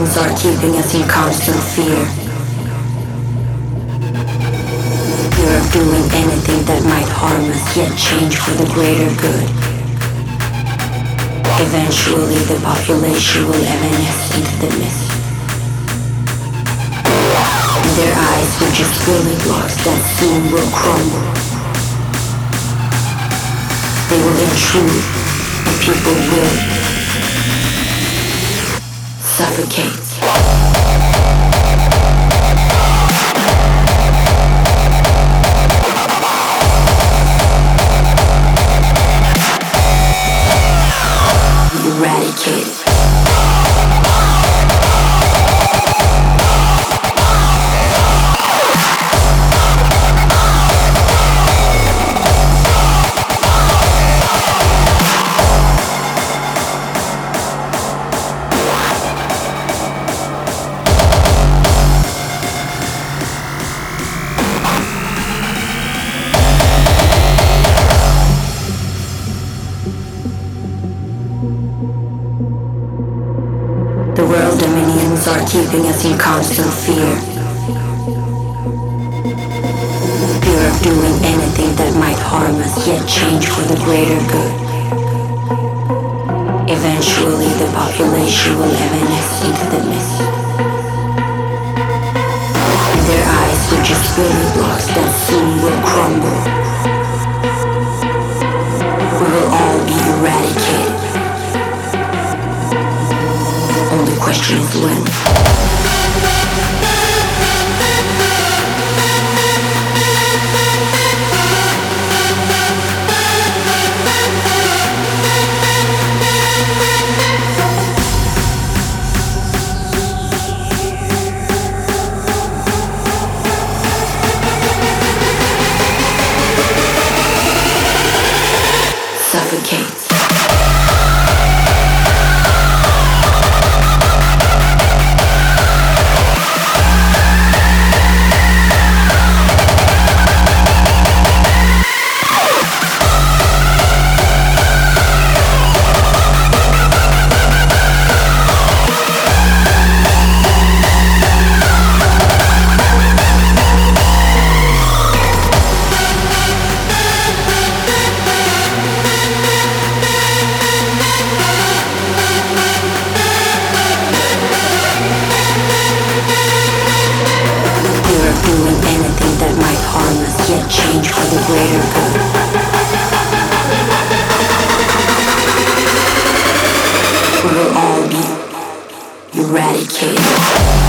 meanings are keeping us in constant fear. Fear of doing anything that might harm us, yet change for the greater good. Eventually the population will evanesce into the mist. In their eyes we're just building blocks that soon will crumble. They will intrude and people will suffocate. Eradicated. The world dominions are keeping us in constant fear. Fear of doing anything that might harm us, yet change for the greater good. Eventually the population will evanesce into the mist. In their eyes we're just building blocks that soon will crumble. We will all be eradicated. The question is when. Suffocate. Doing anything that might harm us, yet change for the greater good. We will all be eradicated.